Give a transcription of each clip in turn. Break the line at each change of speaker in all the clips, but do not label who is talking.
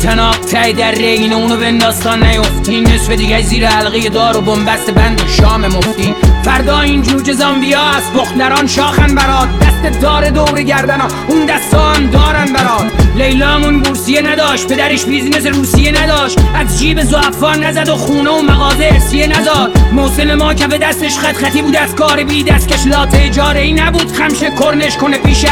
تناب تای در رین اونو بنداستان نیفتی. نصف دیگه زیر حلقه دار و بنبست بند و شام مفتی. فردا این جوجه زامبیا از بخلران شاخن برات. دست دار دور گردنا اون دستا هم دارن برات. لیلامون بورسیه نداشت، پدرش بیزینس روسیه نداشت. از جیب زعفان نزد و خونه و مغازه ارسیه نزاد. محسن ما کف دستش خط خطی بود از کار بی دستکش. لاته اجاره ای نبود خمشه کرنش کنه پیشت.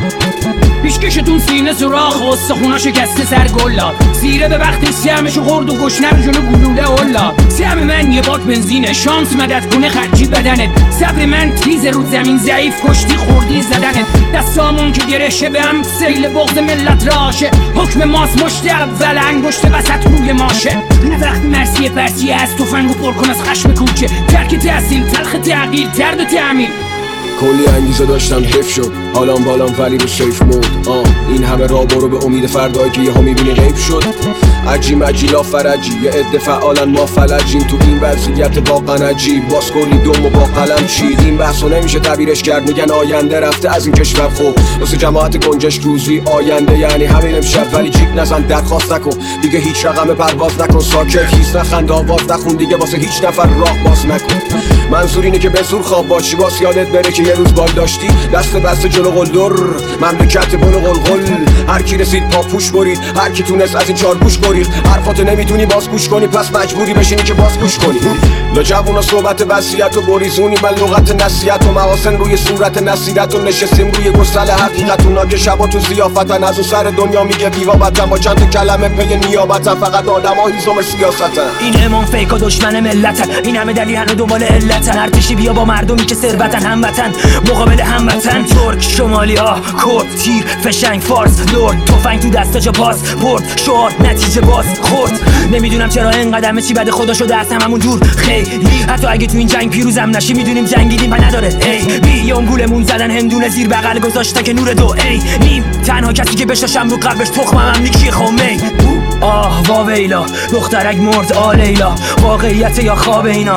پیشکشتون سینه سوراخ و استخونا شکسته سر گلا. زیره به وقتی سیمشو خورد و گشنه رو جلو گلوله اولا. سیم من یه باک بنزینه، شانس مدد کنه خرجی بدنت. صبر من تیز رو زمین ضعیف کشتی خوردی زدنت. دستامون که گرشه به هم سیل بغض ملت راشه. حکم ماست مشت اول انگشت وسط روی ماشه. نه وقت مرسی پرسی از تفنگو پر کن از خشم کوچه. ترک تحصیل تلخ تغییر درد و تعمیر.
کلی انگیزه داشتم حیف شد حالام بالام ولی رو سیف مود. این همه راه برو به امید فردایی که یهو میبینی غیب شد. عجی مجی لا فرجی یه عده فعالن ما فلجیم. تو این وضعیت واقعا عجیب باز کلی دوم و با قلم چید. این بحثو نمیشه تعبیرش کرد، میگن آینده رفته از این کشور. خب واسه جماعت گنجش روزی آینده یعنی همین امشب. ولی جیک نزن درخواست نکن دیگه هیچ رقم پرواز نکن. ساکت هیچ نخند آواز نخون دیگه واسه هیچ نفر راه باز نکن. منظور اینه که به زور خواب باشی باز یادت بره که یه روز بال داشتی. دست بسته جلو قلدر مملکت بلو قلقل. هر کی رسید پاپوش برید، هر کی تونست از این چارگوش گریخت. حرفاتو نمیتونی باز گوش کنی پس مجبوری بشینی که باز گوش کنی. لاجوونا صحبت وصیت و گریزونی من لغت نصیحت و محاسن روی صورت نصیرت و نشستیم روی گسل حقیقت. اونا که شبا تو ضیافتن از اون سر دنیا میگه بیوابتن با چند کلمه پی نیابتن. فقط آدما هیزم سیاستن.
این امام فیک و دشمن ملتن. این همه دلیل همه دنبال علتن. ارتشی بیا با مردمی که ثروتن هموطن مقابل هموطن. ترک شمالی ها کرد تیر فشنگ فارس لرد. تفنگ تو دستا پاس برد شعار نتیجه باز خورد. نمیدونم چرا اینقدر چی بده خدا شده از هممون دور. خیلی حتی اگه تو این جنگ پیروزم نشی میدونیم جنگیدیم و نداره ای بی اون گولمون زدن هندونه زیر بغل گذاشته که نور دو ای نیم. تنها کسی که بشاشم رو قلبش تخمم هم نیکی خمه. آه واویلا دخترک مرد آلیلا. واقعیت یا خواب اینا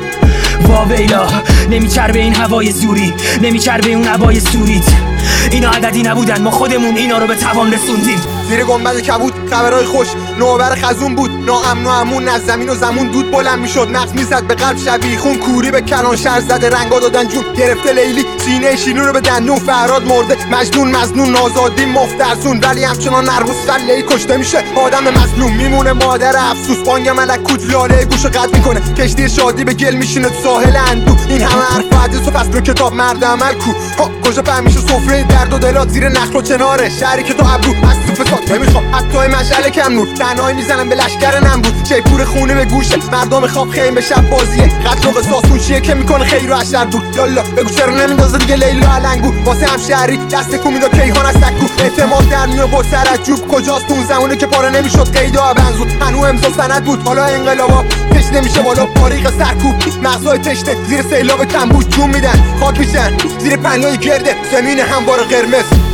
واویلا. نمیچربه این هوای زوری نمیچربه اون هوای سوریت. اینا عددی نبودن ما خودمون اینا رو به توان رسوندیم.
زیر گنبد کبود خبرای خوش نوبر خزون بود. ناامن و امون از زمین و زمون دود بلند میشد. نقص میزد به قلب شبیه خون کوری به کلان شهر زده. رنگا دادن جون گرفته لیلی سینه شیرین رو به دندون. فراد مرده مجنون مظنون آزادی مفترسون. ولی همچنان نرموز سله‌ای کشته میشه آدم مظلوم. میمونه مادر افسوس بانگ ملکوت لاله گوشو قطع میکنه. کشتی شادی به گل میشینه تو ساحل اندو. این همه حرف حدیث و فصل کتاب مرد عمل کو. کجا فهمیشه سفره درد و دلات زیر نخل و چناره. شهری که تو ابرو از تو فساد نمیخوام حتی مشعل کم نور. تنهایی میزنم به لشکر نمرود. شیپور خونه به گوشه مردم خواب خیمه شب بازیه. قتل و قصاص اون چیه که میکنه خیر و اشر بود. یالا بگو چرا نمیندازه دیگه لیلا علنگو. واسه همشهری دست کو میدا کیهان از تکو. اعتماد در میو با سرجوب کجاست اون زمونه که پاره نمیشد قیدا بنزود. هنو امضا سند بود حالا انقلابا پیش نمیشه بالا باریق سرکوب. مغزای تشنه زیر سیلاب تنبوش جون میدن خاک میشن زیر پنای گرده زمین هموار قرمز.